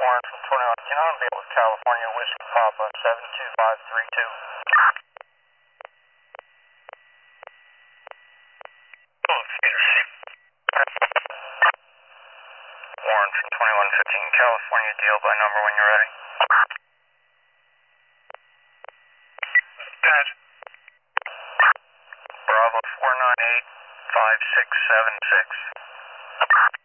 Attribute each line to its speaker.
Speaker 1: Warren from 21 Cannon, Bill with California Whiskey Papa 72532. Warren from 2115 California, deal by number when you're ready. Good. Bravo 498 5676.